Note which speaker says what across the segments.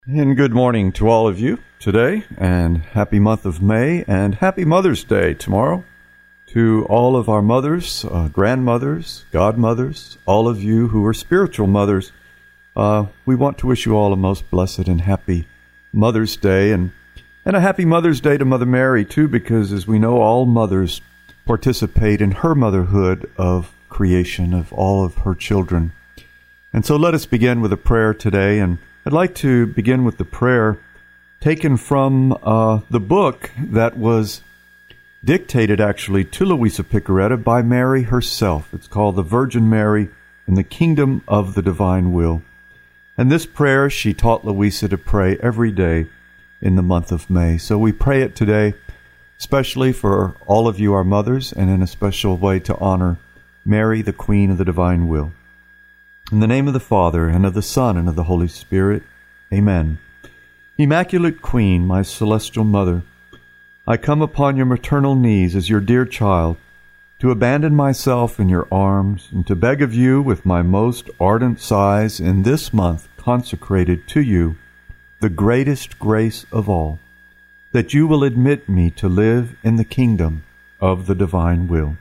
Speaker 1: And good morning to all of you today, and happy month of May, and happy Mother's Day tomorrow. To all of our mothers, grandmothers, godmothers, all of you who are spiritual mothers, we want to wish you all a most blessed and happy Mother's Day, and a happy Mother's Day to Mother Mary, too, because as we know, all mothers participate in her motherhood of creation of all of her children. And so let us begin with a prayer today, and I'd like to begin with the prayer taken from the book that was dictated actually to Louisa Piccarreta by Mary herself. It's called The Virgin Mary in the Kingdom of the Divine Will. And this prayer she taught Louisa to pray every day in the month of May. So we pray it today, especially for all of you, our mothers, and in a special way to honor Mary, the Queen of the Divine Will. In the name of the Father, and of the Son, and of the Holy Spirit. Amen. Immaculate Queen, my celestial Mother, I come upon your maternal knees as your dear child, to abandon myself in your arms, and to beg of you with my most ardent sighs in this month consecrated to you, the greatest grace of all, that you will admit me to live in the kingdom of the divine will.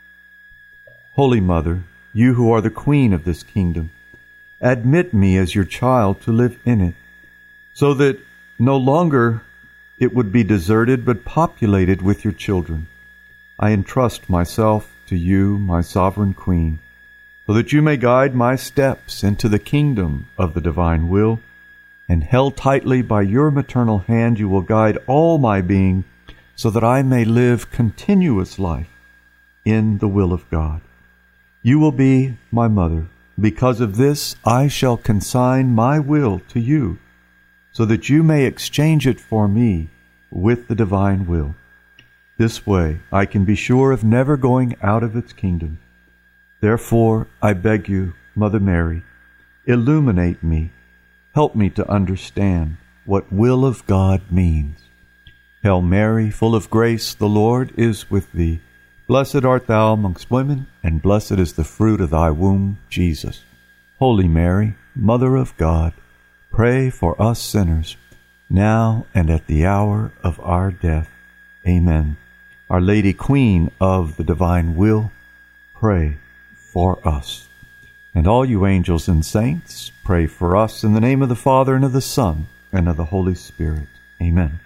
Speaker 1: Holy Mother, you who are the queen of this kingdom, admit me as your child to live in it, so that no longer it would be deserted but populated with your children. I entrust myself to you, my sovereign queen, so that you may guide my steps into the kingdom of the divine will, and held tightly by your maternal hand you will guide all my being, so that I may live continuous life in the will of God. You will be my mother. Because of this, I shall consign my will to you, so that you may exchange it for me with the divine will. This way, I can be sure of never going out of its kingdom. Therefore, I beg you, Mother Mary, illuminate me. Help me to understand what will of God means. Hail Mary, full of grace, the Lord is with thee. Blessed art thou amongst women, and blessed is the fruit of thy womb, Jesus. Holy Mary, Mother of God, pray for us sinners, now and at the hour of our death. Amen. Our Lady, Queen of the Divine Will, pray for us. And all you angels and saints, pray for us in the name of the Father, and of the Son, and of the Holy Spirit. Amen.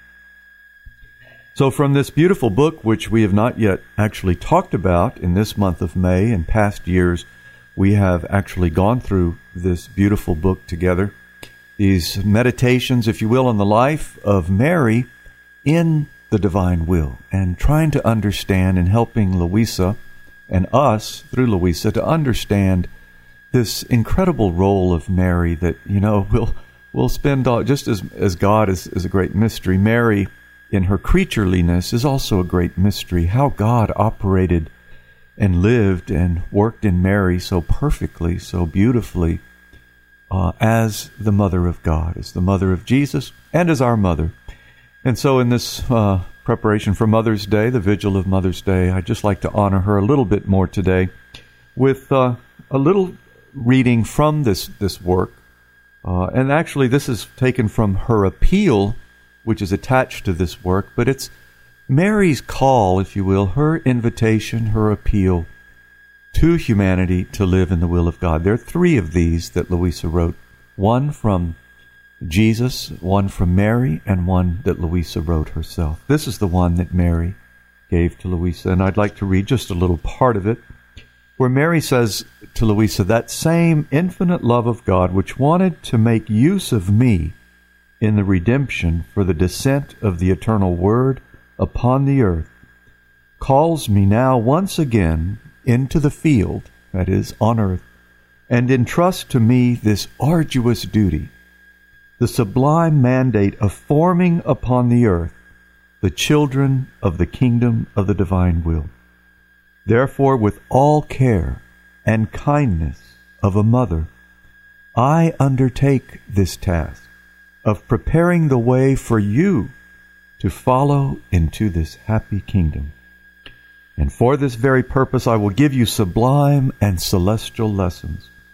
Speaker 1: So from this beautiful book, which we have not yet actually talked about in this month of May, in past years, we have actually gone through this beautiful book together. These meditations, if you will, on the life of Mary in the divine will, and trying to understand and helping Louisa and us, through Louisa, to understand this incredible role of Mary that, we'll spend all, just as God is a great mystery, Mary in her creatureliness is also a great mystery. How God operated and lived and worked in Mary so perfectly, so beautifully, as the Mother of God, as the Mother of Jesus, and as our Mother. And so in this preparation for Mother's Day, the vigil of Mother's Day, I'd just like to honor her a little bit more today with a little reading from this work. And actually this is taken from her appeal, which is attached to this work, but it's Mary's call, if you will, her invitation, her appeal to humanity to live in the will of God. There are three of these that Louisa wrote, one from Jesus, one from Mary, and one that Louisa wrote herself. This is the one that Mary gave to Louisa, and I'd like to read just a little part of it, where Mary says to Louisa, that same infinite love of God which wanted to make use of me in the redemption for the descent of the eternal Word upon the earth, calls me now once again into the field, that is, on earth, and entrusts to me this arduous duty, the sublime mandate of forming upon the earth the children of the kingdom of the divine will. Therefore, with all care and kindness of a mother, I undertake this task of preparing the way for you to follow into this happy kingdom. And for this very purpose I will give you sublime and celestial lessons,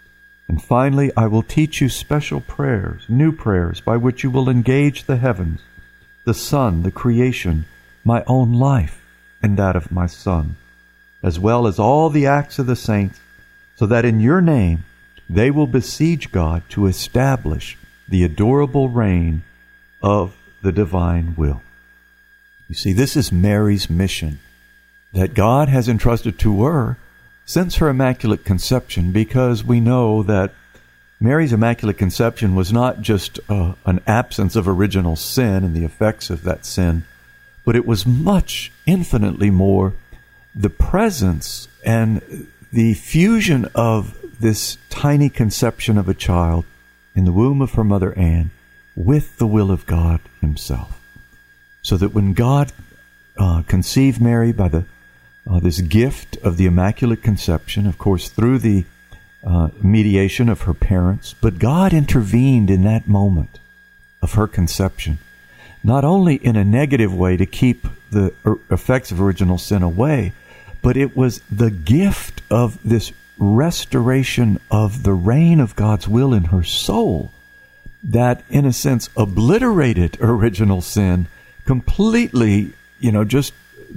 Speaker 1: And finally, I will teach you special prayers, new prayers, by which you will engage the heavens, the sun, the creation, my own life, and that of my Son, as well as all the acts of the saints, so that in your name they will beseech God to establish the adorable reign of the divine will. You see, this is Mary's mission that God has entrusted to her since her Immaculate Conception, because we know that Mary's Immaculate Conception was not just an absence of original sin and the effects of that sin, but it was much, infinitely more, the presence and the fusion of this tiny conception of a child in the womb of her mother Anne with the will of God himself. So that when God conceived Mary by this gift of the Immaculate Conception, of course, through the mediation of her parents, but God intervened in that moment of her conception, not only in a negative way to keep the effects of original sin away, but it was the gift of this restoration of the reign of God's will in her soul that, in a sense, obliterated original sin completely, just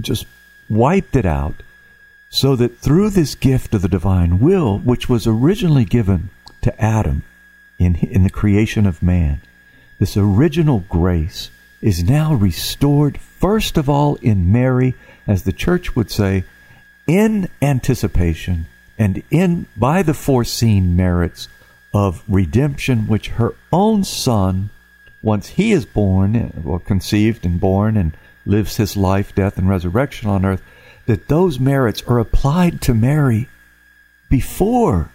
Speaker 1: wiped it out, so that through this gift of the divine will, which was originally given to Adam in the creation of man, this original grace is now restored, first of all in Mary, as the Church would say, in anticipation and by the foreseen merits of redemption, which her own Son, once he is born, or conceived and born, and lives his life, death, and resurrection on earth, that those merits are applied to Mary before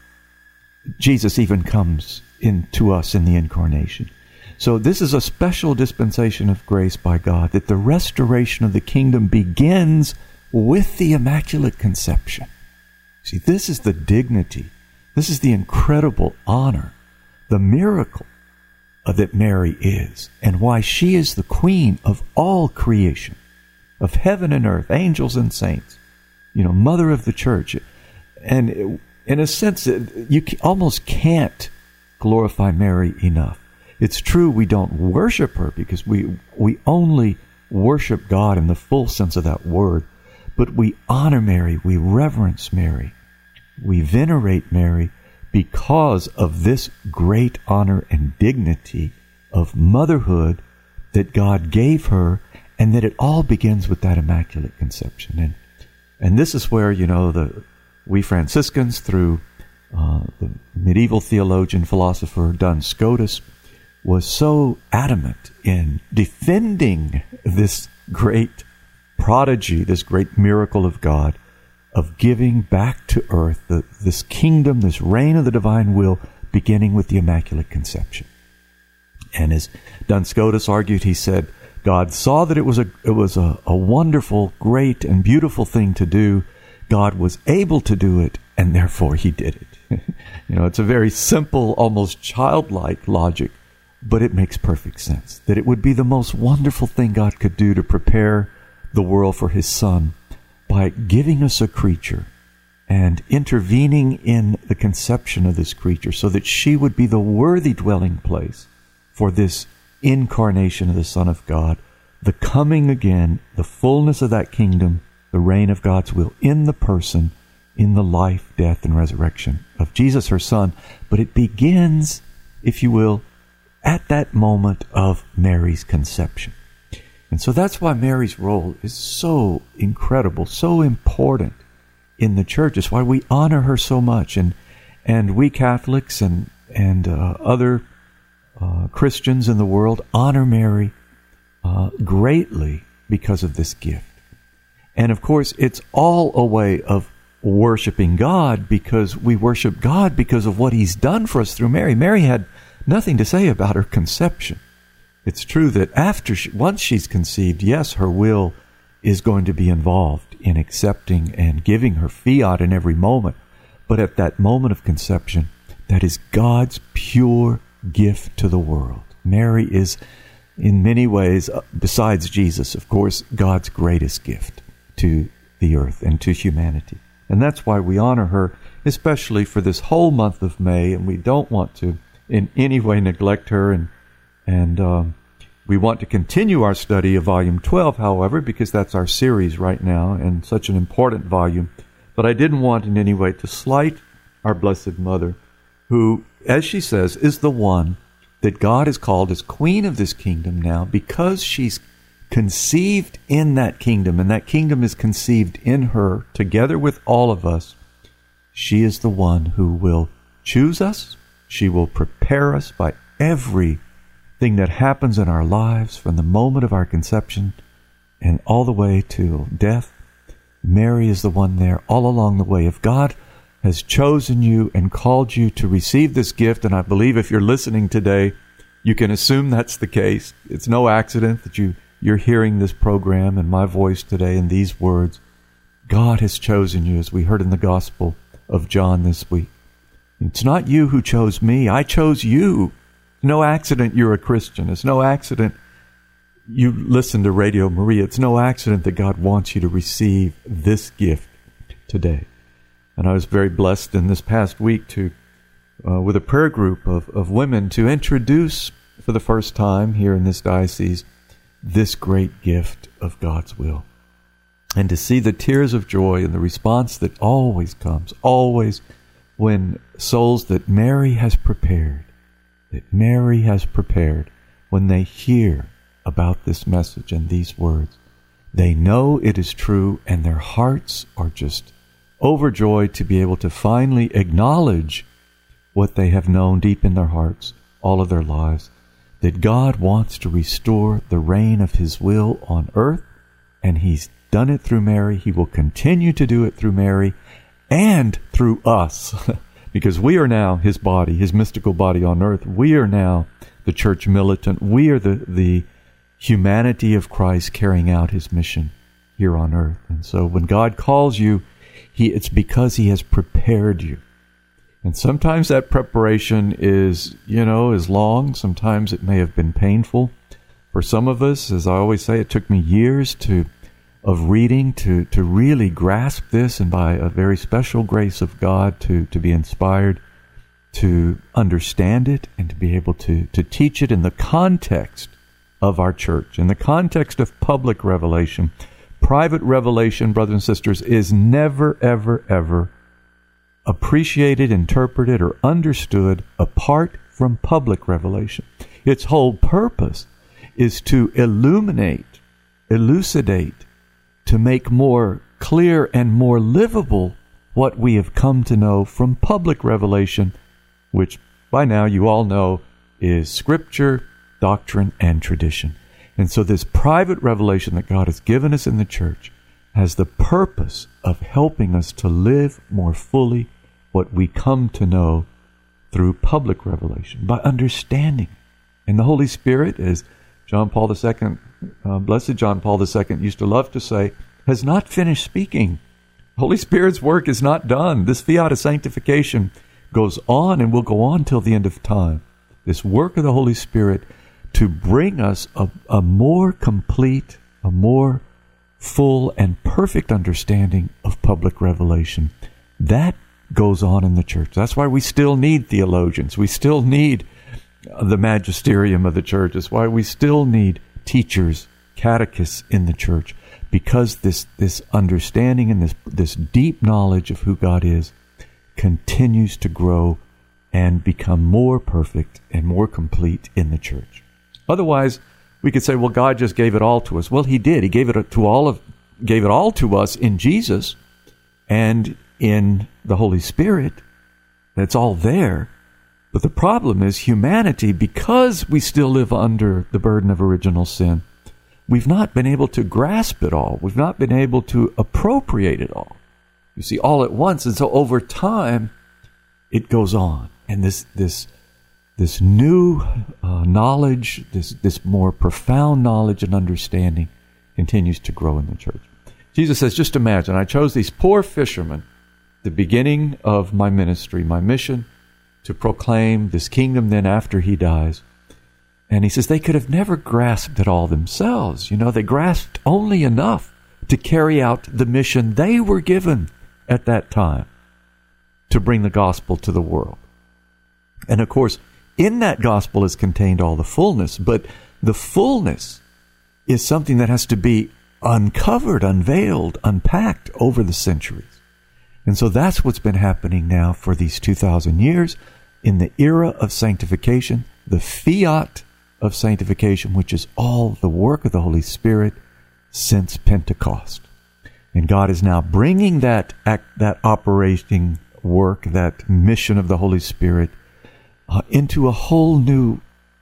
Speaker 1: Jesus even comes into us in the Incarnation. So this is a special dispensation of grace by God, that the restoration of the kingdom begins with the Immaculate Conception. See, this is the dignity, this is the incredible honor, the miracle that Mary is, and why she is the queen of all creation, of heaven and earth, angels and saints, mother of the church. And in a sense, you almost can't glorify Mary enough. It's true we don't worship her, because we only worship God in the full sense of that word, but we honor Mary, we reverence Mary, we venerate Mary, because of this great honor and dignity of motherhood that God gave her, and that it all begins with that Immaculate Conception. And this is where, we Franciscans, through the medieval theologian, philosopher Duns Scotus, was so adamant in defending this great prodigy, this great miracle of God, of giving back to earth this kingdom, this reign of the divine will, beginning with the Immaculate Conception. And as Duns Scotus argued, he said, God saw that it was a wonderful, great, and beautiful thing to do. God was able to do it, and therefore he did it. It's a very simple, almost childlike logic, but it makes perfect sense. That it would be the most wonderful thing God could do to prepare the world for his Son, by giving us a creature and intervening in the conception of this creature, so that she would be the worthy dwelling place for this incarnation of the Son of God, the coming again, the fullness of that kingdom, the reign of God's will in the person, in the life, death, and resurrection of Jesus, her Son. But it begins, if you will, at that moment of Mary's conception. And so that's why Mary's role is so incredible, so important in the Church. It's why we honor her so much. And we Catholics and other Christians in the world honor Mary greatly because of this gift. And of course, it's all a way of worshiping God, because we worship God because of what he's done for us through Mary. Mary had nothing to say about her conception. It's true that once she's conceived, yes, her will is going to be involved in accepting and giving her fiat in every moment. But at that moment of conception, that is God's pure gift to the world. Mary is, in many ways, besides Jesus, of course, God's greatest gift to the earth and to humanity. And that's why we honor her especially for this whole month of May, and we don't want to in any way neglect her, and we want to continue our study of Volume 12, however, because that's our series right now, and such an important volume. But I didn't want in any way to slight our Blessed Mother, who, as she says, is the one that God has called as Queen of this kingdom now, because she's conceived in that kingdom, and that kingdom is conceived in her together with all of us. She is the one who will choose us. She will prepare us by everything that happens in our lives from the moment of our conception and all the way to death. Mary is the one there all along the way. If God has chosen you and called you to receive this gift, and I believe if you're listening today, you can assume that's the case. It's no accident that you're hearing this program and my voice today in these words. God has chosen you, as we heard in the Gospel of John this week. It's not you who chose me. I chose you. No accident you're a Christian. It's no accident you listen to Radio Maria. It's no accident that God wants you to receive this gift today. And I was very blessed in this past week to, with a prayer group of women, to introduce for the first time here in this diocese this great gift of God's will. And to see the tears of joy and the response that always comes, always when souls that Mary has prepared, when they hear about this message and these words, they know it is true, and their hearts are just overjoyed to be able to finally acknowledge what they have known deep in their hearts all of their lives, that God wants to restore the reign of His will on earth, and He's done it through Mary. He will continue to do it through Mary and through us, because we are now His body, His mystical body on earth. We are now the church militant. We are the humanity of Christ carrying out His mission here on earth. And so when God calls you, it's because He has prepared you. And sometimes that preparation is long. Sometimes it may have been painful. For some of us, as I always say, it took me years of reading to really grasp this, and by a very special grace of God to be inspired to understand it and to be able to teach it in the context of our church, in the context of public revelation. Private revelation, brothers and sisters, is never, ever, ever appreciated, interpreted, or understood apart from public revelation. Its whole purpose is to illuminate, elucidate, to make more clear and more livable what we have come to know from public revelation, which by now you all know is Scripture, doctrine, and tradition. And so this private revelation that God has given us in the church has the purpose of helping us to live more fully what we come to know through public revelation, by understanding. And the Holy Spirit, as John Paul II, Blessed John Paul II used to love to say, has not finished speaking. Holy Spirit's work is not done. This fiat of sanctification goes on and will go on till the end of time. This work of the Holy Spirit to bring us a more complete, a more full and perfect understanding of public revelation. That goes on in the church. That's why we still need theologians. We still need the magisterium of the church. That's why we still need teachers, catechists in the church, because this understanding and this deep knowledge of who God is continues to grow and become more perfect and more complete in the church. Otherwise, we could say, well, God just gave it all to us. Well, He did. He gave it all to us in Jesus and in the Holy Spirit. It's all there. But the problem is humanity, because we still live under the burden of original sin, we've not been able to grasp it all. We've not been able to appropriate it all. You see, all at once. And so over time, it goes on. And this new knowledge, this more profound knowledge and understanding continues to grow in the church. Jesus says, just imagine, I chose these poor fishermen, the beginning of my ministry, my mission, to proclaim this kingdom then after He dies. And He says they could have never grasped it all themselves. They grasped only enough to carry out the mission they were given at that time. to bring the gospel to the world. And of course, in that gospel is contained all the fullness, but the fullness is something that has to be uncovered, unveiled, unpacked over the centuries. And so that's what's been happening now for these 2,000 years in the era of sanctification, the fiat of sanctification, which is all the work of the Holy Spirit since Pentecost. And God is now bringing that operating work, that mission of the Holy Spirit, into a whole new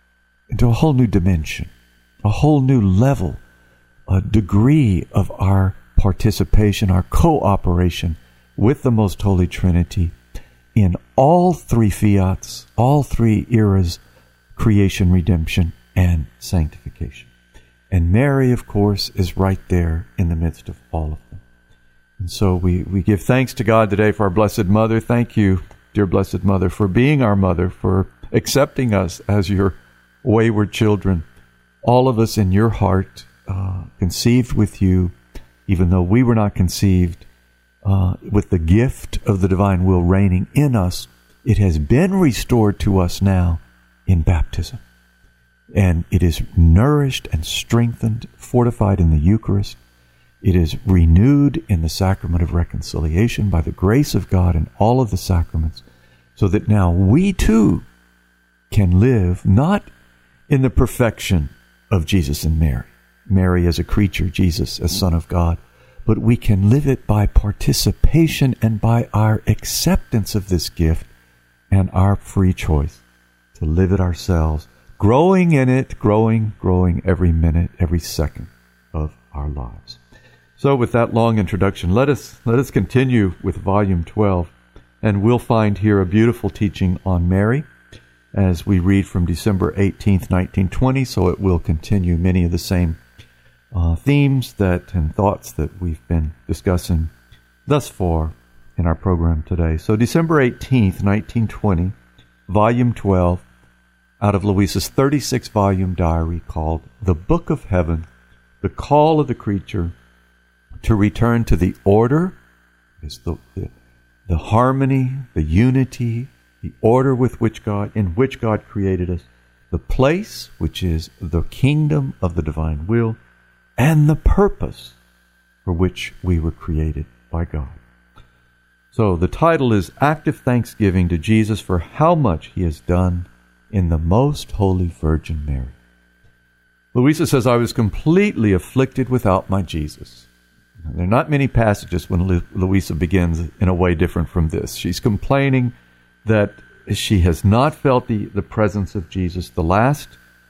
Speaker 1: dimension, a whole new level, a degree of our participation, our cooperation with the Most Holy Trinity in all three fiats, all three eras, creation, redemption, and sanctification. And Mary, of course, is right there in the midst of all of them. And so we give thanks to God today for our Blessed Mother. Thank you, dear Blessed Mother, for being our mother, for accepting us as your wayward children. All of us in your heart, conceived with you, even though we were not conceived, with the gift of the divine will reigning in us. It has been restored to us now in baptism. And it is nourished and strengthened, fortified in the Eucharist. It is renewed in the sacrament of reconciliation by the grace of God in all of the sacraments, so that now we too can live not in the perfection of Jesus and Mary, Mary as a creature, Jesus as Son of God, but we can live it by participation and by our acceptance of this gift and our free choice to live it ourselves, growing in it, growing every minute, every second of our lives. So with that long introduction, let us continue with Volume 12, and we'll find here a beautiful teaching on Mary as we read from December 18th, 1920, so it will continue many of the same themes and thoughts that we've been discussing thus far in our program today. So December 18th, 1920, Volume 12, out of Louisa's 36-volume diary called The Book of Heaven, The Call of the Creature to Return to the Order, is the harmony, the unity, the order in which God created us, the place, which is the kingdom of the divine will, and the purpose for which we were created by God. So the title is Active Thanksgiving to Jesus for how much he has done in the Most Holy Virgin Mary. Louisa says, I was completely afflicted without my Jesus. There are not many passages when Louisa begins in a way different from this. She's complaining that she has not felt the presence of Jesus. The last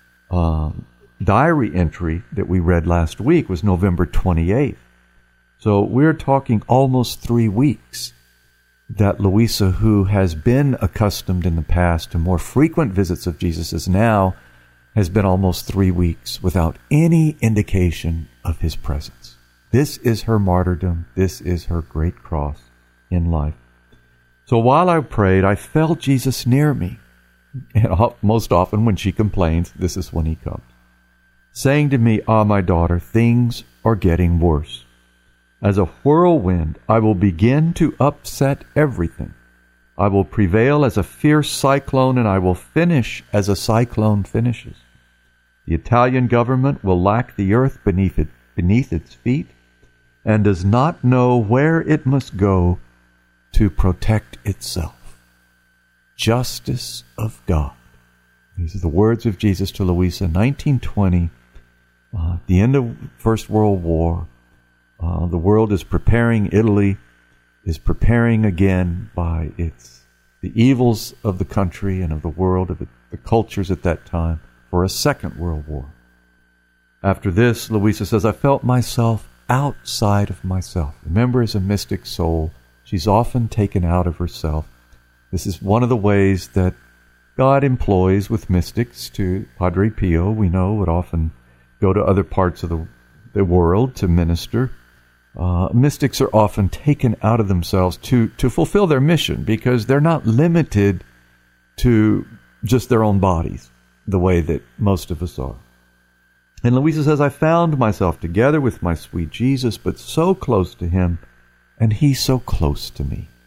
Speaker 1: diary entry that we read last week was November 28th. So we're talking almost 3 weeks that Louisa, who has been accustomed in the past to more frequent visits of Jesus, has been almost 3 weeks without any indication of his presence. This is her martyrdom. This is her great cross in life. So while I prayed, I felt Jesus near me. And most often when she complains, this is when he comes, saying to me, Ah, my daughter, things are getting worse. As a whirlwind, I will begin to upset everything. I will prevail as a fierce cyclone, and I will finish as a cyclone finishes. The Italian government will lack the earth beneath its feet, and does not know where it must go to protect itself. Justice of God. These are the words of Jesus to Louisa, 1920, the end of First World War. The world is preparing, Italy is preparing again by the evils of the country and of the world, of the cultures at that time, for a second world war. After this, Louisa says, I felt myself outside of myself. Remember, as a mystic soul, she's often taken out of herself. This is one of the ways that God employs with mystics. To Padre Pio, we know, would often go to other parts of the world to minister. Mystics are often taken out of themselves to fulfill their mission, because they're not limited to just their own bodies the way that most of us are. And Louisa says, I found myself together with my sweet Jesus, but so close to him, and he so close to me.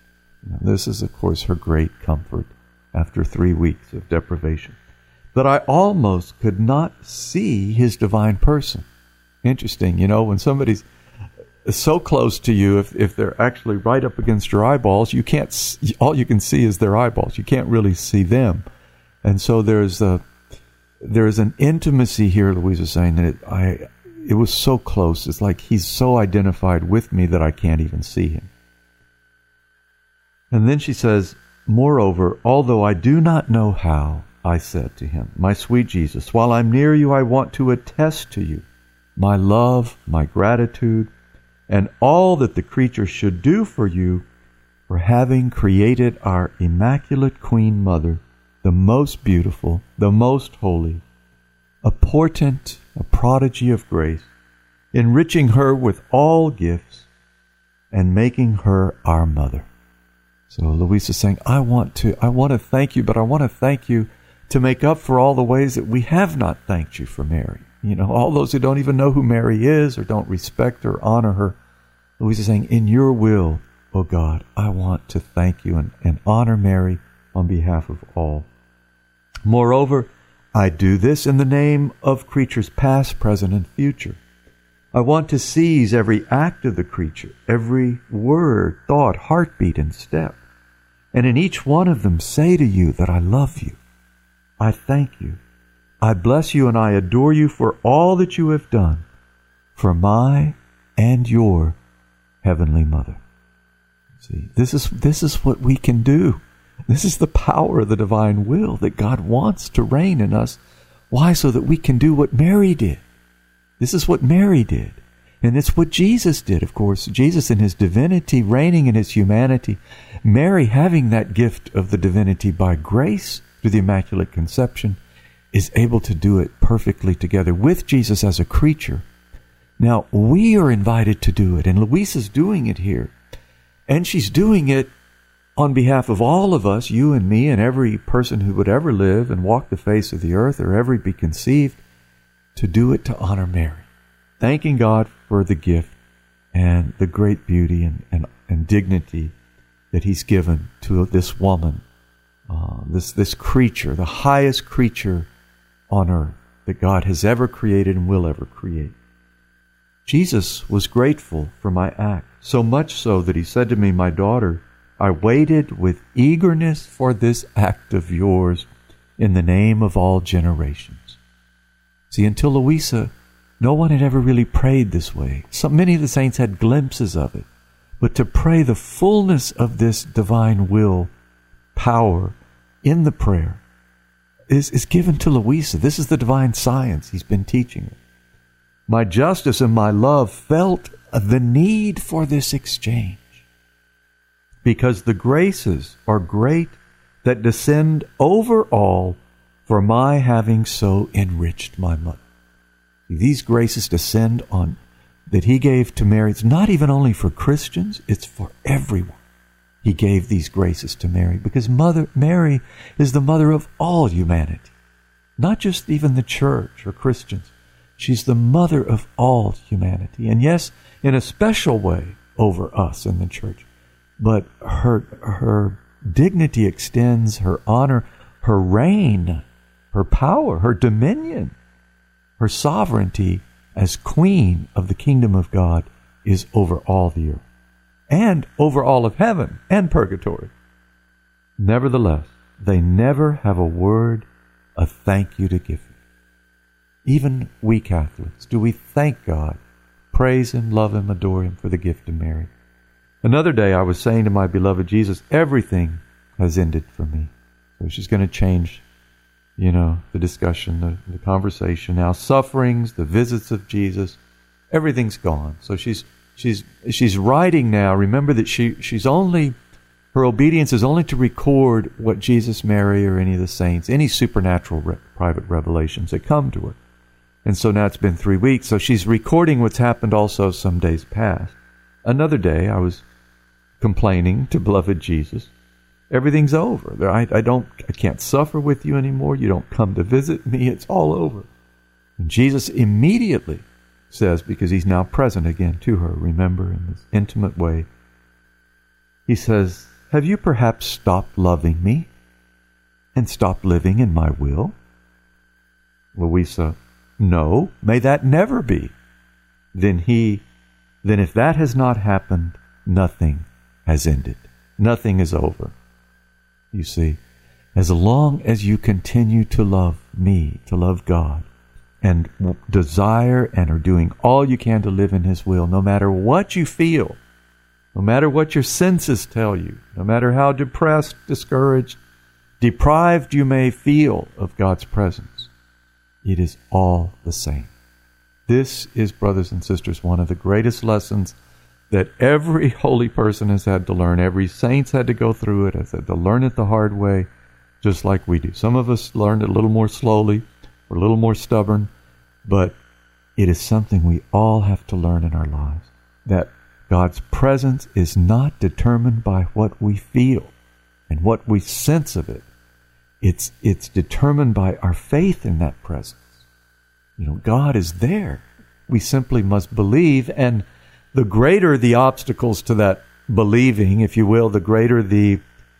Speaker 1: Now, this is, of course, her great comfort after 3 weeks of deprivation. That I almost could not see his divine person. Interesting, when somebody's so close to you, if they're actually right up against your eyeballs, you can't. All you can see is their eyeballs. You can't really see them, and so there's an intimacy here. Louise is saying that it was so close. It's like he's so identified with me that I can't even see him. And then she says, moreover, although I do not know how, I said to him, my sweet Jesus, while I'm near you, I want to attest to you my love, my gratitude, and all that the creature should do for you for having created our Immaculate Queen Mother, the most beautiful, the most holy, a portent, a prodigy of grace, enriching her with all gifts and making her our mother. So Louise is saying, I want to thank you, but I want to thank you to make up for all the ways that we have not thanked you for Mary. All those who don't even know who Mary is or don't respect or honor her. Louise is saying, in your will, O God, I want to thank you and honor Mary on behalf of all. Moreover, I do this in the name of creatures past, present, and future. I want to seize every act of the creature, every word, thought, heartbeat, and step, and in each one of them say to you that I love you. I thank you. I bless you and I adore you for all that you have done for my and your Heavenly Mother. See, this is what we can do. This is the power of the divine will that God wants to reign in us. Why? So that we can do what Mary did. This is what Mary did. And it's what Jesus did, of course. Jesus in his divinity, reigning in his humanity. Mary having that gift of the divinity by grace through the Immaculate Conception is able to do it perfectly together with Jesus as a creature. Now, we are invited to do it, and Louise is doing it here. And she's doing it on behalf of all of us, you and me, and every person who would ever live and walk the face of the earth or ever be conceived, to do it to honor Mary. Thanking God for the gift and the great beauty and dignity that he's given to this woman, this creature, the highest creature on earth that God has ever created and will ever create. Jesus was grateful for my act, so much so that he said to me, my daughter, I waited with eagerness for this act of yours in the name of all generations. See, until Louisa, no one had ever really prayed this way. Many of the saints had glimpses of it. But to pray the fullness of this divine will, power, in the prayer, is given to Louisa. This is the divine science he's been teaching her. My justice and my love felt the need for this exchange, because the graces are great that descend over all for my having so enriched my mother. These graces descend on that he gave to Mary. It's not even only for Christians, it's for everyone. He gave these graces to Mary because Mary is the mother of all humanity, not just even the church or Christians. She's the mother of all humanity. And yes, in a special way over us in the church. But her dignity extends, her honor, her reign, her power, her dominion, her sovereignty as queen of the kingdom of God is over all the earth and over all of heaven and purgatory. Nevertheless, they never have a word of thank you to give you. Even we Catholics, do we thank God, praise him, love him, adore him for the gift of Mary? Another day I was saying to my beloved Jesus, everything has ended for me. So she's going to change, the discussion, the conversation. Now sufferings, the visits of Jesus, everything's gone. So she's writing now. Remember that her obedience is only to record what Jesus, Mary, or any of the saints, any supernatural private revelations that come to her. And so now it's been 3 weeks. So she's recording what's happened also some days past. Another day I was complaining to beloved Jesus, everything's over. I can't suffer with you anymore. You don't come to visit me. It's all over. And Jesus immediately says, because he's now present again to her, remember, in this intimate way, he says, have you perhaps stopped loving me and stopped living in my will? Louisa, no, may that never be. Then if that has not happened, nothing has ended. Nothing is over. You see, as long as you continue to love me, to love God, and desire and are doing all you can to live in His will, no matter what you feel, no matter what your senses tell you, no matter how depressed, discouraged, deprived you may feel of God's presence, it is all the same. This is, brothers and sisters, one of the greatest lessons that every holy person has had to learn. Every saint's had to go through it, has had to learn it the hard way, just like we do. Some of us learned it a little more slowly, we're a little more stubborn, but it is something we all have to learn in our lives, that God's presence is not determined by what we feel and what we sense of it. It's determined by our faith in that presence. God is there. We simply must believe, and the greater the obstacles to that believing, if you will, the greater the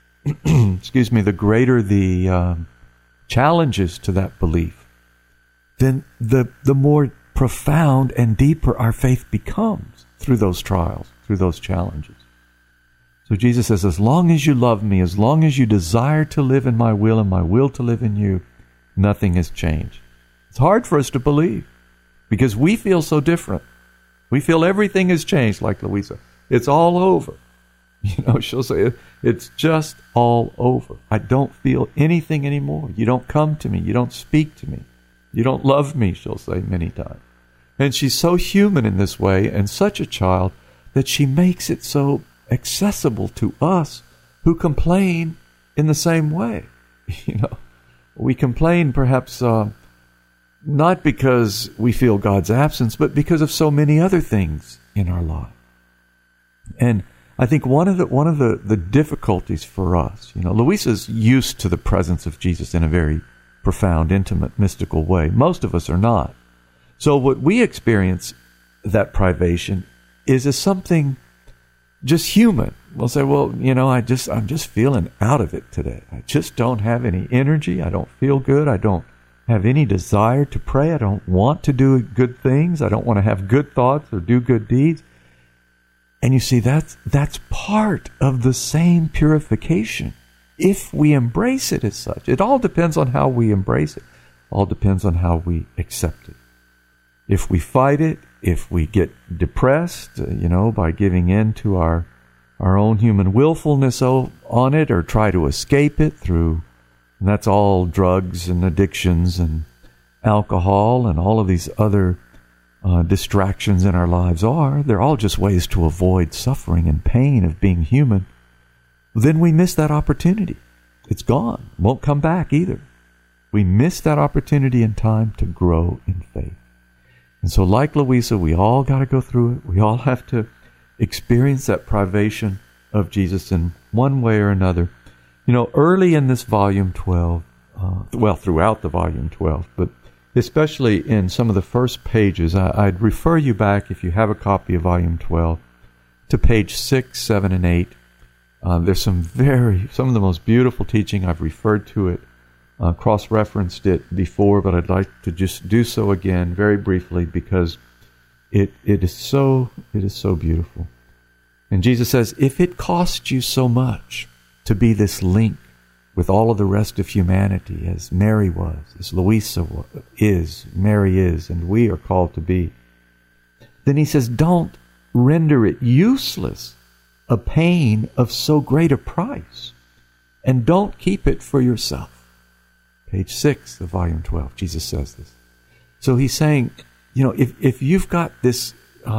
Speaker 1: the greater the challenges to that belief, then the more profound and deeper our faith becomes through those trials, through those challenges. So Jesus says, as long as you love me, as long as you desire to live in my will and my will to live in you, nothing has changed. It's hard for us to believe because we feel so different. We feel everything has changed, like Louisa. It's all over. She'll say, it's just all over. I don't feel anything anymore. You don't come to me. You don't speak to me. You don't love me, she'll say many times. And she's so human in this way and such a child that she makes it so accessible to us who complain in the same way. We complain perhaps not because we feel God's absence, but because of so many other things in our life. And I think one of the difficulties for us, Louisa's used to the presence of Jesus in a very profound, intimate, mystical way. Most of us are not. So what we experience, that privation, is as something just human. We'll say, well, I'm just feeling out of it today. I just don't have any energy. I don't feel good. I don't have any desire to pray. I don't want to do good things. I don't want to have good thoughts or do good deeds. And you see, that's part of the same purification, if we embrace it as such. It all depends on how we embrace it. All depends on how we accept it. If we fight it, if we get depressed, by giving in to our own human willfulness on it, or try to escape it through, and that's all drugs and addictions and alcohol and all of these other distractions in our lives they're all just ways to avoid suffering and pain of being human. Then we miss that opportunity. It's gone. Won't come back either. We miss that opportunity in time to grow in faith. And so like Louisa, we all got to go through it. We all have to experience that privation of Jesus in one way or another. Early in this volume 12, throughout the volume 12, but especially in some of the first pages, I'd refer you back, if you have a copy of volume 12, to page 6, 7, and 8. There's some of the most beautiful teaching. I've referred to it, cross-referenced it before, but I'd like to just do so again very briefly because it is so beautiful. And Jesus says, if it costs you so much to be this link with all of the rest of humanity, as Mary was, as Louisa is, Mary is, and we are called to be, then he says, don't render it useless, a pain of so great a price, and don't keep it for yourself. Page 6 of volume 12, Jesus says this. So he's saying, if you've got this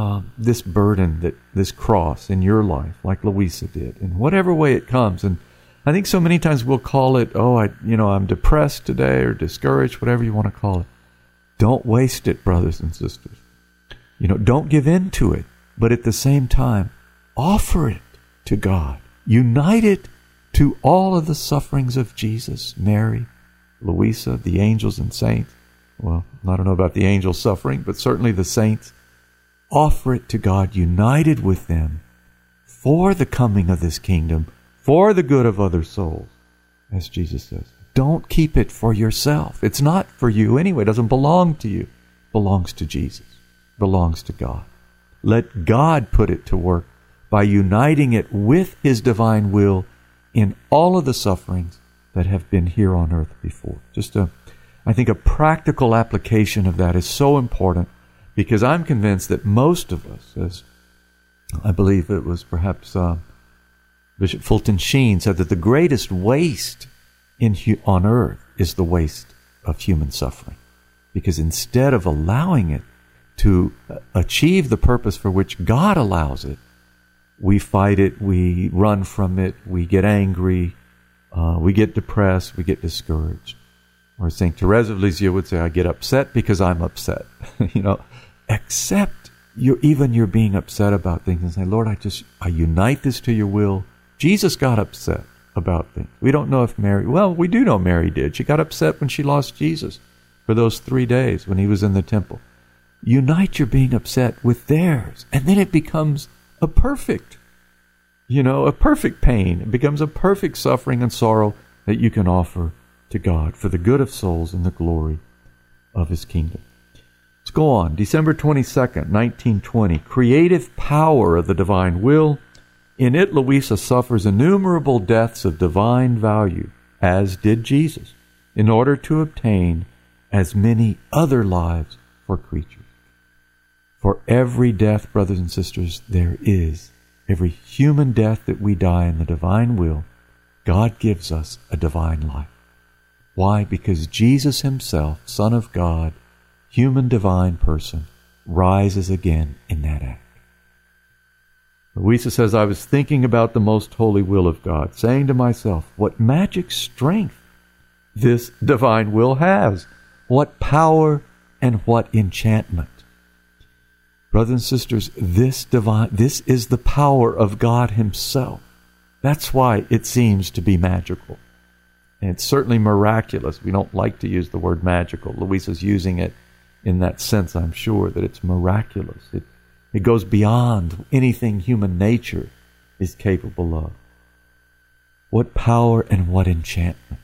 Speaker 1: burden, this cross in your life, like Louisa did, in whatever way it comes, and I think so many times we'll call it, I'm depressed today or discouraged, whatever you want to call it. Don't waste it, brothers and sisters. Don't give in to it, but at the same time, offer it to God. Unite it to all of the sufferings of Jesus, Mary, Louisa, the angels and saints. Well, I don't know about the angels suffering, but certainly the saints. Offer it to God, united with them, for the coming of this kingdom, for the good of other souls, as Jesus says. Don't keep it for yourself. It's not for you anyway. It doesn't belong to you. It belongs to Jesus. It belongs to God. Let God put it to work by uniting it with His divine will in all of the sufferings that have been here on earth before. I think a practical application of that is so important, because I'm convinced that most of us, as I believe it was perhaps Bishop Fulton Sheen said, that the greatest waste on earth is the waste of human suffering. Because instead of allowing it to achieve the purpose for which God allows it, we fight it, we run from it, we get angry, we get depressed, we get discouraged. Or St. Therese of Lisieux would say, I get upset because I'm upset. Accept you're being upset about things and say, Lord, I unite this to your will. Jesus got upset about things. We don't know if Mary, we do know Mary did. She got upset when she lost Jesus for those 3 days when he was in the temple. Unite your being upset with theirs, and then it becomes a perfect pain. It becomes a perfect suffering and sorrow that you can offer to God for the good of souls and the glory of His kingdom. Let's go on. December 22nd, 1920. Creative power of the divine will. In it, Louisa suffers innumerable deaths of divine value, as did Jesus, in order to obtain as many other lives for creatures. For every death, brothers and sisters, every human death that we die in the divine will, God gives us a divine life. Why? Because Jesus Himself, Son of God, human divine person, rises again in that act. Louisa says, I was thinking about the most holy will of God, saying to myself, what magic strength this divine will has, what power and what enchantment. Brothers and sisters, this is the power of God Himself. That's why it seems to be magical. And it's certainly miraculous. We don't like to use the word magical. Louisa's using it in that sense, I'm sure, that it's miraculous. It goes beyond anything human nature is capable of. What power and what enchantment.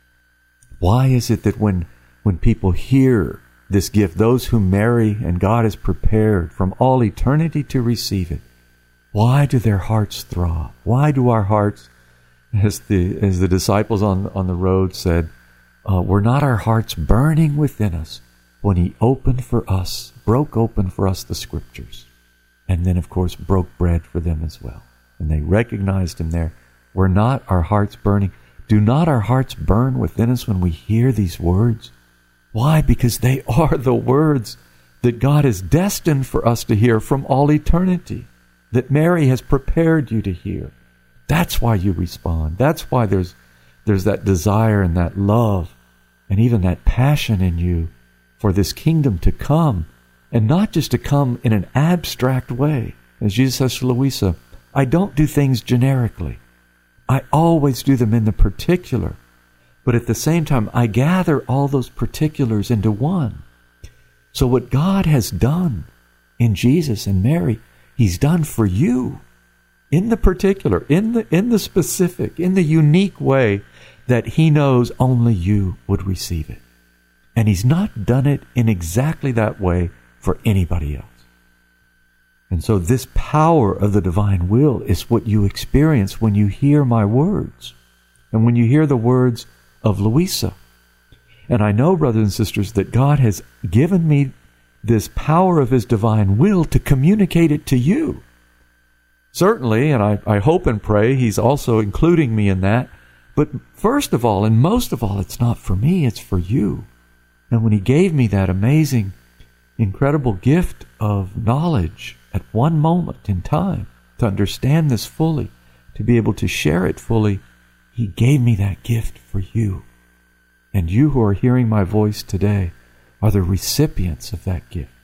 Speaker 1: Why is it that when people hear this gift, those who marry and God has prepared from all eternity to receive it, why do their hearts throb? Why do our hearts, as the disciples on the road said, were not our hearts burning within us when He broke open for us the Scriptures, and then, of course, broke bread for them as well. And they recognized Him there. Were not our hearts burning? Do not our hearts burn within us when we hear these words? Why? Because they are the words that God has destined for us to hear from all eternity, that Mary has prepared you to hear. That's why you respond. That's why there's that desire and that love and even that passion in you for this kingdom to come, and not just to come in an abstract way. As Jesus says to Louisa, I don't do things generically. I always do them in the particular. But at the same time, I gather all those particulars into one. So what God has done in Jesus and Mary, He's done for you in the particular, in the specific, in the unique way that He knows only you would receive it. And He's not done it in exactly that way for anybody else. And so this power of the divine will is what you experience when you hear my words and when you hear the words of Louisa. And I know, brothers and sisters, that God has given me this power of His divine will to communicate it to you. Certainly, and I hope and pray He's also including me in that. But first of all, and most of all, it's not for me, it's for you. And when He gave me that amazing, incredible gift of knowledge at one moment in time, to understand this fully, to be able to share it fully, He gave me that gift for you. And you who are hearing my voice today are the recipients of that gift.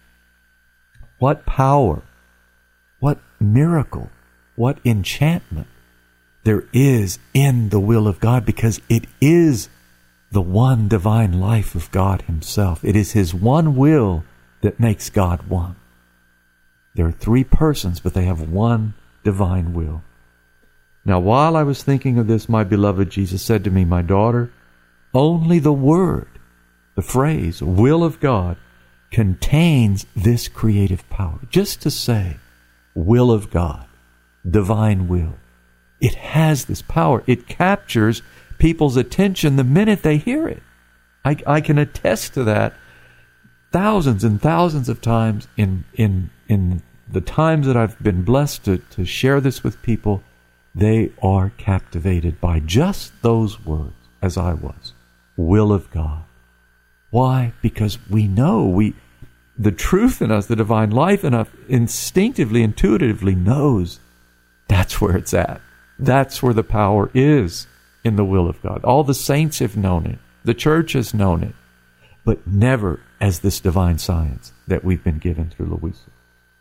Speaker 1: What power, what miracle, what enchantment there is in the will of God, because it is the one divine life of God Himself. It is His one will that makes God one. There are three persons, but they have one divine will. Now, while I was thinking of this, my beloved Jesus said to me, my daughter, only the word, the phrase, will of God, contains this creative power. Just to say, will of God, divine will. It has this power. It captures people's attention the minute they hear it. I can attest to that thousands and thousands of times in the times that I've been blessed to share this with people. They are captivated by just those words, as I was. Will of God. Why? Because we know, the truth in us, the divine life in us, instinctively, intuitively knows that's where it's at. That's where the power is in the will of God. All the saints have known it. The church has known it. But never as this divine science that we've been given through Louisa.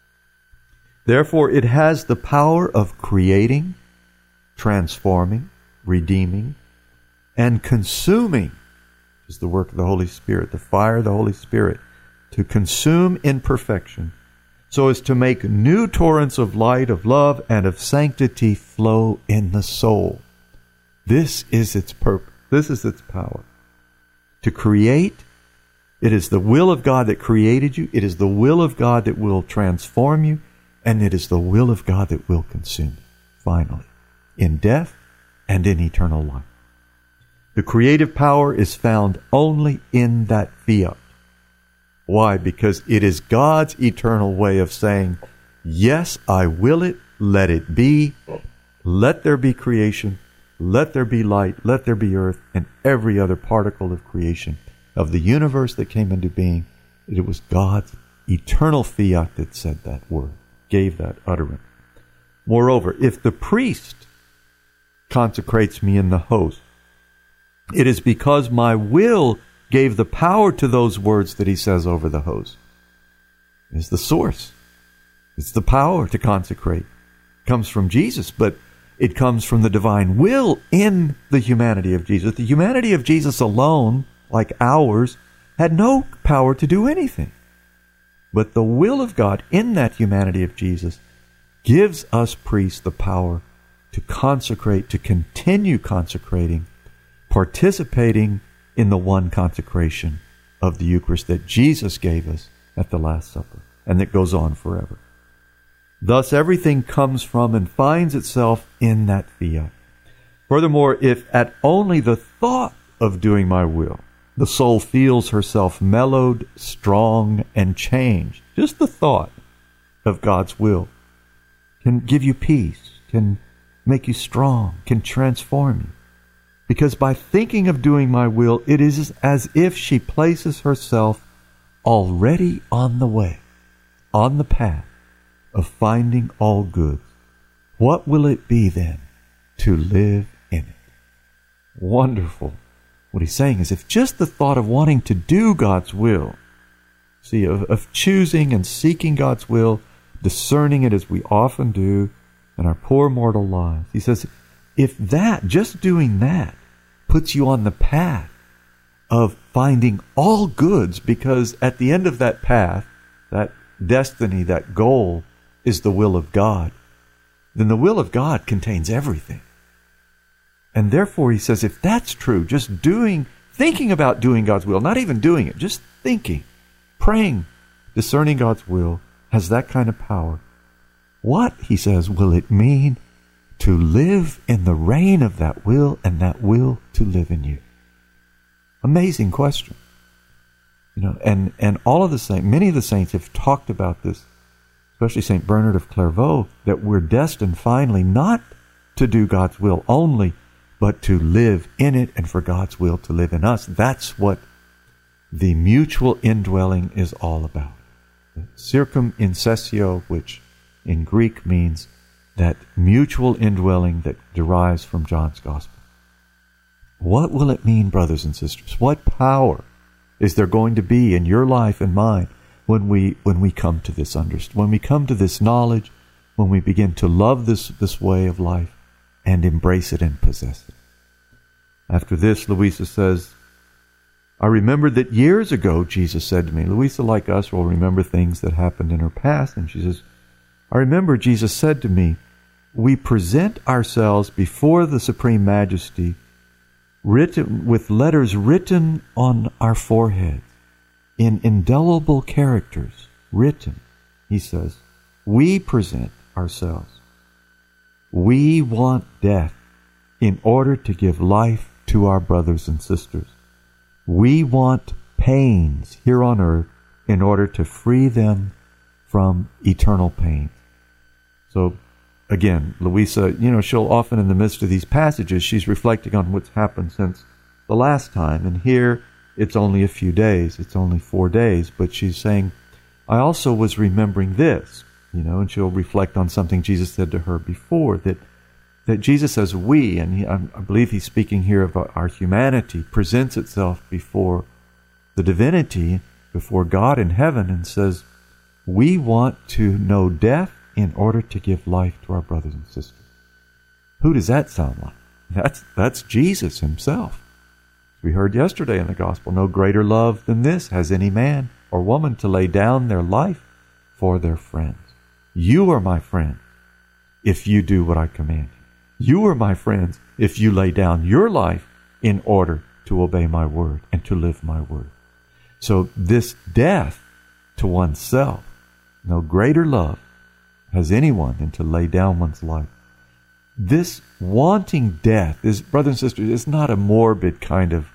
Speaker 1: Therefore, it has the power of creating, transforming, redeeming, and consuming, is the work of the Holy Spirit, the fire of the Holy Spirit, to consume imperfection, so as to make new torrents of light, of love, and of sanctity flow in the soul. This is its purpose. This is its power. To create, it is the will of God that created you. It is the will of God that will transform you. And it is the will of God that will consume you, finally, in death and in eternal life. The creative power is found only in that fiat. Why? Because it is God's eternal way of saying, yes, I will it, let it be, let there be creation, let there be light, let there be earth, and every other particle of creation of the universe that came into being. It was God's eternal fiat that said that word, gave that utterance. Moreover, if the priest consecrates me in the host, it is because my will gave the power to those words that he says over the host. It's the source. It's the power to consecrate. It comes from Jesus, but it comes from the divine will in the humanity of Jesus. The humanity of Jesus alone, like ours, had no power to do anything. But the will of God in that humanity of Jesus gives us priests the power to consecrate, to continue consecrating, participating in the one consecration of the Eucharist that Jesus gave us at the Last Supper, and that goes on forever. Thus, everything comes from and finds itself in that fiat. Furthermore, if at only the thought of doing my will, the soul feels herself mellowed, strong, and changed, just the thought of God's will can give you peace, can make you strong, can transform you. Because by thinking of doing my will, it is as if she places herself already on the way, on the path of finding all goods. What will it be then to live in it? Wonderful. What he's saying is, if just the thought of wanting to do God's will, of choosing and seeking God's will, discerning it as we often do in our poor mortal lives, he says, if that, just doing that, puts you on the path of finding all goods, because at the end of that path, that destiny, that goal, is the will of God, then the will of God contains everything. And therefore, he says, if that's true, just thinking about doing God's will, not even doing it, just thinking, praying, discerning God's will, has that kind of power. What, he says, will it mean to live in the reign of that will, and that will to live in you? Amazing question. And all of the saints, many of the saints have talked about this, especially St. Bernard of Clairvaux, that we're destined finally not to do God's will only, but to live in it and for God's will to live in us. That's what the mutual indwelling is all about. Circumincessio, which in Greek means that mutual indwelling that derives from John's Gospel. What will it mean, brothers and sisters? What power is there going to be in your life and mine when we come to this understanding, when we come to this knowledge, when we begin to love this way of life and embrace it and possess it? After this, Louisa says, I remembered that years ago, Jesus said to me. Louisa, like us, will remember things that happened in her past. And she says, I remember Jesus said to me, we present ourselves before the Supreme Majesty written with letters written on our foreheads in indelible characters written. He says, we present ourselves. We want death in order to give life to our brothers and sisters. We want pains here on earth in order to free them from eternal pain. So, again, Louisa, she'll often in the midst of these passages, she's reflecting on what's happened since the last time. And here, it's only a few days. It's only 4 days. But she's saying, I also was remembering this, and she'll reflect on something Jesus said to her before, that Jesus says we, and I believe he's speaking here of our humanity, presents itself before the divinity, before God in heaven, and says, we want to know death in order to give life to our brothers and sisters. Who does that sound like? That's Jesus himself. We heard yesterday in the gospel, no greater love than this has any man or woman to lay down their life for their friends. You are my friend if you do what I command you. You are my friends if you lay down your life in order to obey my word and to live my word. So this death to oneself, no greater love has anyone than to lay down one's life. This wanting death is, brothers and sisters, is not a morbid kind of,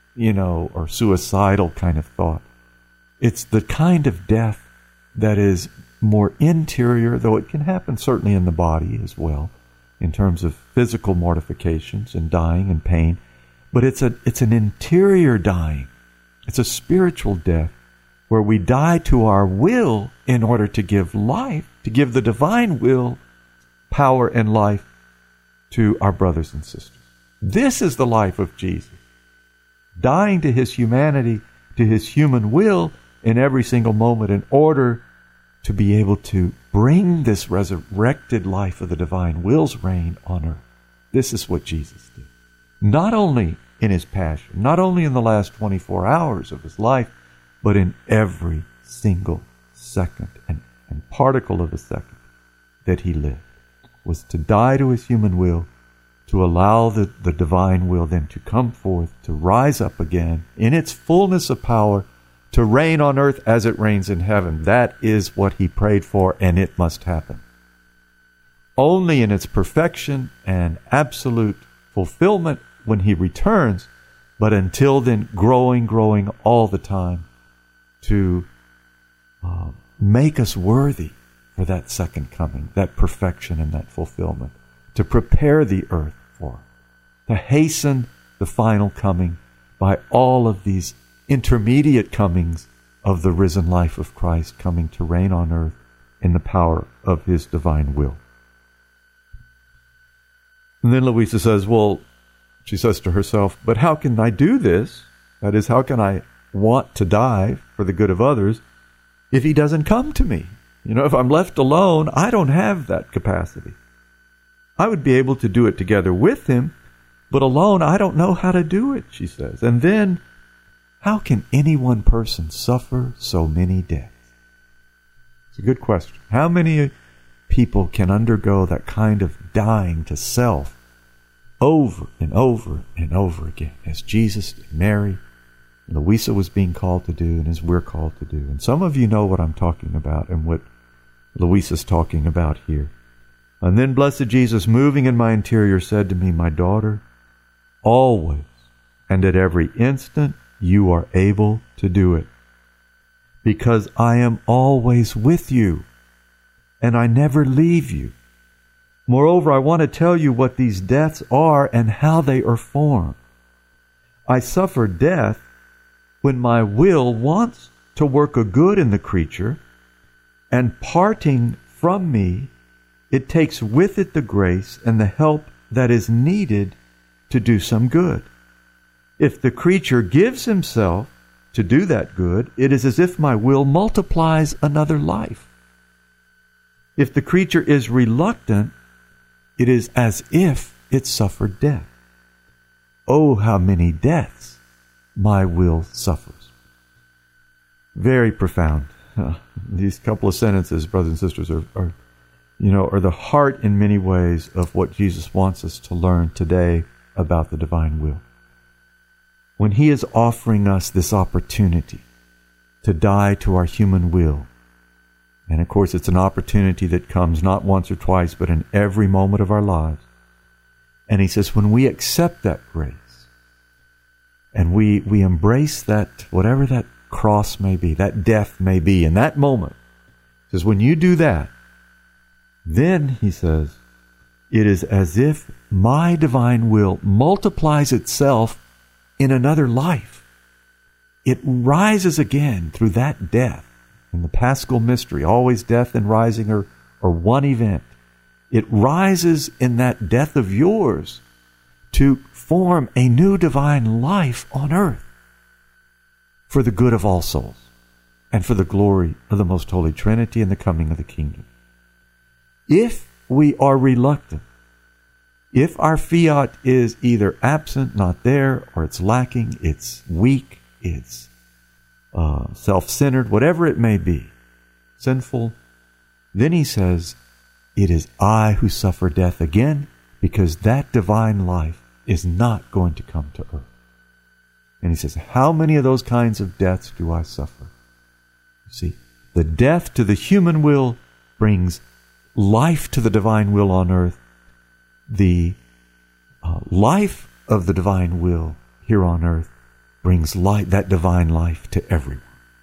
Speaker 1: or suicidal kind of thought. It's the kind of death that is more interior, though it can happen certainly in the body as well, in terms of physical mortifications and dying and pain. But it's an interior dying. It's a spiritual death where we die to our will in order to give life, to give the divine will, power, and life to our brothers and sisters. This is the life of Jesus. Dying to his humanity, to his human will in every single moment in order to be able to bring this resurrected life of the divine will's reign on earth. This is what Jesus did. Not only in his passion, not only in the last 24 hours of his life, but in every single second and particle of a second that he lived, was to die to his human will, to allow the divine will then to come forth, to rise up again in its fullness of power, to reign on earth as it reigns in heaven. That is what he prayed for, and it must happen. Only in its perfection and absolute fulfillment when he returns, but until then, growing all the time to make us worthy for that second coming, that perfection and that fulfillment, to prepare the earth for it, to hasten the final coming by all of these intermediate comings of the risen life of Christ coming to reign on earth in the power of his divine will. And then Louisa says, she says to herself, but how can I do this? That is, how can I want to die for the good of others if he doesn't come to me? If I'm left alone, I don't have that capacity. I would be able to do it together with him, but alone I don't know how to do it, she says. And then, how can any one person suffer so many deaths? It's a good question. How many people can undergo that kind of dying to self over and over and over again, as Jesus and Mary and Louisa was being called to do, and as we're called to do? And some of you know what I'm talking about and what Louisa's talking about here. And then blessed Jesus, moving in my interior, said to me, my daughter, always and at every instant you are able to do it, because I am always with you, and I never leave you. Moreover, I want to tell you what these deaths are and how they are formed. I suffer death when my will wants to work a good in the creature, and parting from me, it takes with it the grace and the help that is needed to do some good. If the creature gives himself to do that good, it is as if my will multiplies another life. If the creature is reluctant, it is as if it suffered death. Oh, how many deaths my will suffers. Very profound. These couple of sentences, brothers and sisters, are or the heart in many ways of what Jesus wants us to learn today about the divine will. When he is offering us this opportunity to die to our human will, and of course it's an opportunity that comes not once or twice, but in every moment of our lives. And he says, when we accept that grace, and we embrace that, whatever that cross may be, that death may be in that moment, he says, when you do that, then, he says, it is as if my divine will multiplies itself in another life. It rises again through that death. In the Paschal mystery, always death and rising are one event. It rises in that death of yours to form a new divine life on earth for the good of all souls and for the glory of the Most Holy Trinity and the coming of the kingdom. If we are reluctant, if our fiat is either absent, not there, or it's lacking, it's weak, it's self-centered, whatever it may be, sinful, then he says, it is I who suffer death again, because that divine life is not going to come to earth. And he says, how many of those kinds of deaths do I suffer? You see, the death to the human will brings life to the divine will on earth. The life of the divine will here on earth brings light, that divine life, to everyone.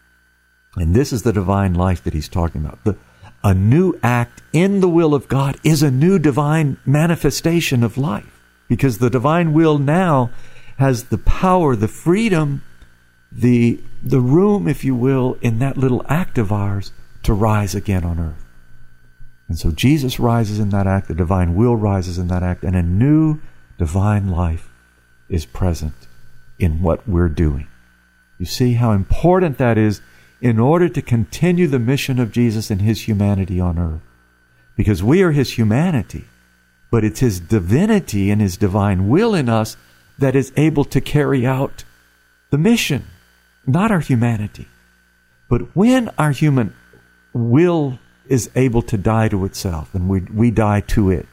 Speaker 1: And this is the divine life that he's talking about. A new act in the will of God is a new divine manifestation of life, because the divine will now has the power, the freedom, the room, if you will, in that little act of ours to rise again on earth. And so Jesus rises in that act, the divine will rises in that act, and a new divine life is present in what we're doing. You see how important that is in order to continue the mission of Jesus and his humanity on earth. Because we are his humanity, but it's his divinity and his divine will in us that is able to carry out the mission, not our humanity. But when our human will is able to die to itself, and we die to it,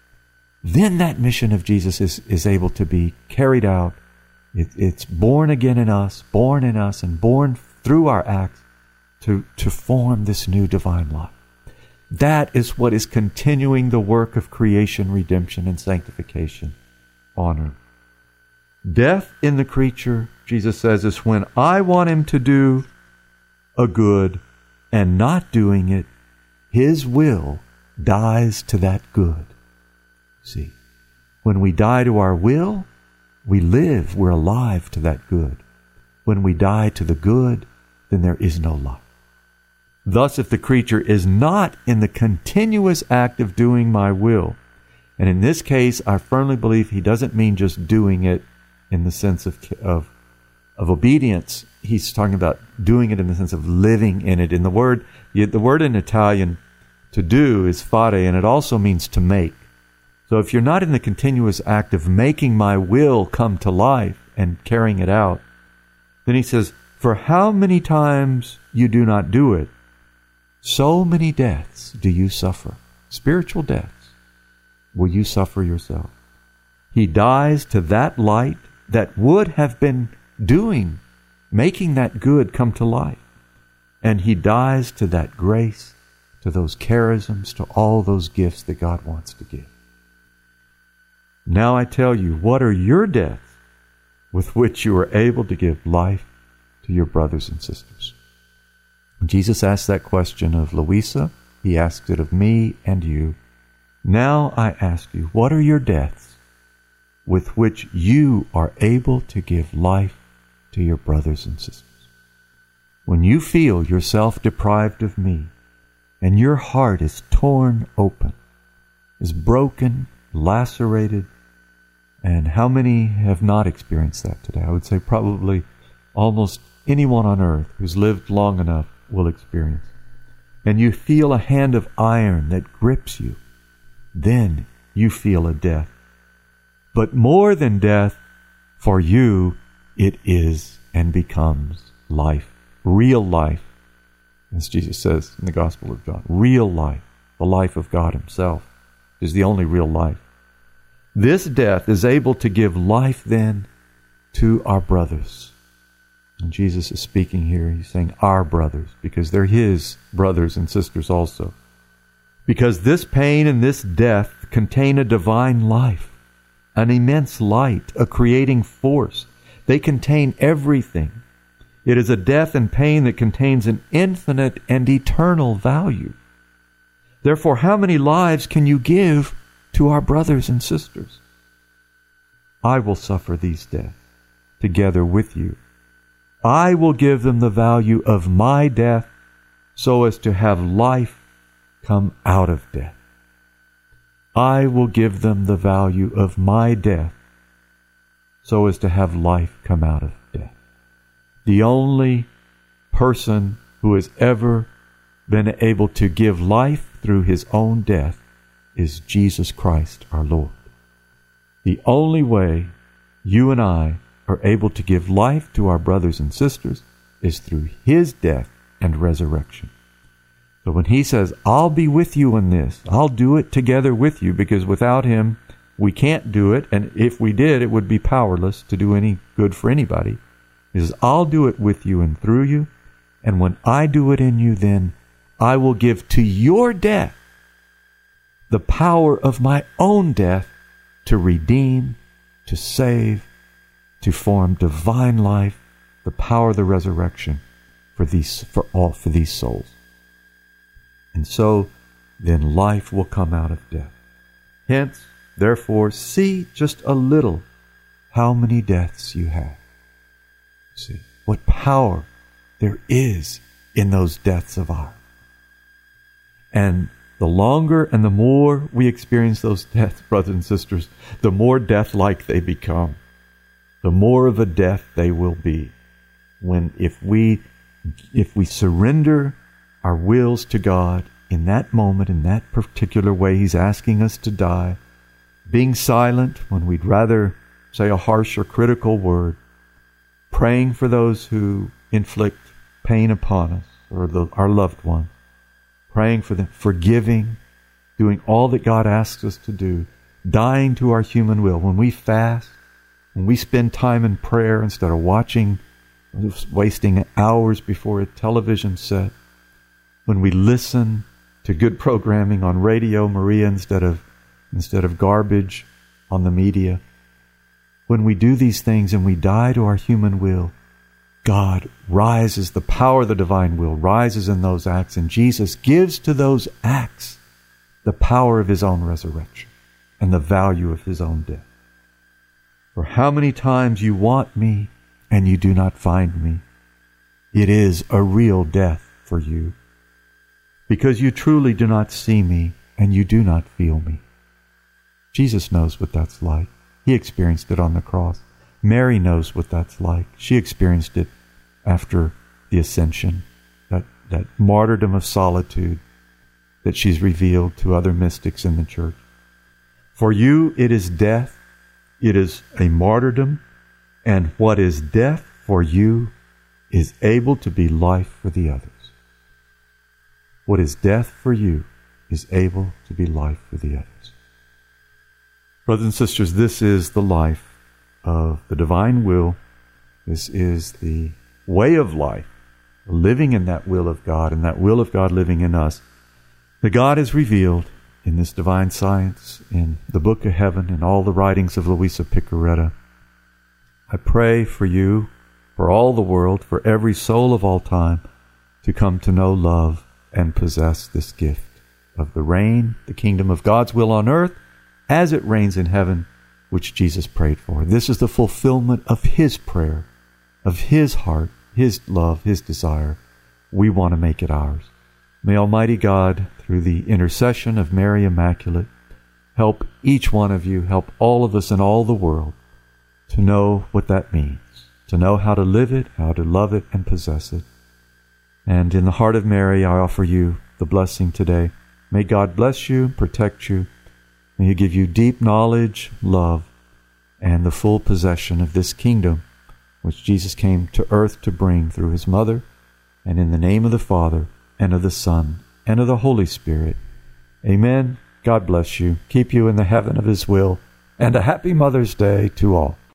Speaker 1: then that mission of Jesus is able to be carried out. It's born again in us, and born through our acts to form this new divine life. That is what is continuing the work of creation, redemption, and sanctification on earth. Death in the creature, Jesus says, is when I want him to do a good and not doing it, his will dies to that good. See, when we die to our will, we live, we're alive to that good. When we die to the good, then there is no life. Thus, if the creature is not in the continuous act of doing my will, and in this case, I firmly believe he doesn't mean just doing it in the sense of obedience. He's talking about doing it in the sense of living in it. In the word in Italian, to do is fare, and it also means to make. So if you're not in the continuous act of making my will come to life and carrying it out, then he says, for how many times you do not do it, so many deaths do you suffer. Spiritual deaths will you suffer yourself. He dies to that light that would have been making that good come to life. And he dies to that grace, to those charisms, to all those gifts that God wants to give. Now I tell you, what are your deaths with which you are able to give life to your brothers and sisters? Jesus asked that question of Louisa. He asked it of me and you. Now I ask you, what are your deaths with which you are able to give life to your brothers and sisters? When you feel yourself deprived of me, and your heart is torn open, is broken, lacerated, and how many have not experienced that today? I would say probably almost anyone on earth who's lived long enough will experience. And you feel a hand of iron that grips you, then you feel a death. But more than death, for you, it is and becomes life, real life, as Jesus says in the Gospel of John, real life. the life of God himself, is the only real life. This death is able to give life then to our brothers. And Jesus is speaking here. He's saying our brothers, because they're his brothers and sisters also. Because this pain and this death contain a divine life, an immense light, a creating force. They contain everything. It is a death and pain that contains an infinite and eternal value. Therefore, how many lives can you give to our brothers and sisters? I will suffer these deaths together with you. I will give them the value of my death so as to have life come out of death. I will give them the value of my death so as to have life come out of death. The only person who has ever been able to give life through his own death is Jesus Christ our Lord. The only way you and I are able to give life to our brothers and sisters is through his death and resurrection. So when he says, I'll be with you in this, I'll do it together with you, because without him we can't do it, and if we did, it would be powerless to do any good for anybody. He says, I'll do it with you and through you, and when I do it in you, then I will give to your death the power of my own death to redeem, to save, to form divine life, the power of the resurrection for these souls. And so then life will come out of death. Hence, therefore, see just a little how many deaths you have. See what power there is in those deaths of ours. And the longer and the more we experience those deaths, brothers and sisters, the more death-like they become. The more of a death they will be. If we surrender our wills to God in that moment, in that particular way He's asking us to die, being silent when we'd rather say a harsh or critical word, praying for those who inflict pain upon us or our loved ones, praying for them, forgiving, doing all that God asks us to do, dying to our human will. When we fast, when we spend time in prayer instead of wasting hours before a television set, when we listen to good programming on Radio Maria instead of garbage on the media, when we do these things and we die to our human will, God rises, the power of the divine will rises in those acts, and Jesus gives to those acts the power of His own resurrection and the value of His own death. For how many times you want me and you do not find me, it is a real death for you, because you truly do not see me and you do not feel me. Jesus knows what that's like. He experienced it on the cross. Mary knows what that's like. She experienced it after the ascension, that martyrdom of solitude that she's revealed to other mystics in the church. For you, it is death. It is a martyrdom. And what is death for you is able to be life for the others. What is death for you is able to be life for the others. Brothers and sisters, this is the life of the divine will. This is the way of life, living in that will of God, and that will of God living in us. The God is revealed in this divine science, in the Book of Heaven, in all the writings of Luisa Piccarreta. I pray for you, for all the world, for every soul of all time, to come to know, love, and possess this gift of the reign, the kingdom of God's will on earth, as it reigns in heaven, which Jesus prayed for. This is the fulfillment of His prayer, of His heart, His love, His desire. We want to make it ours. May Almighty God, through the intercession of Mary Immaculate, help each one of you, help all of us in all the world to know what that means, to know how to live it, how to love it, and possess it. And in the heart of Mary, I offer you the blessing today. May God bless you, protect you. May He give you deep knowledge, love, and the full possession of this kingdom which Jesus came to earth to bring through His mother, and in the name of the Father, and of the Son, and of the Holy Spirit. Amen. God bless you. Keep you in the heaven of his will. And a happy Mother's Day to all.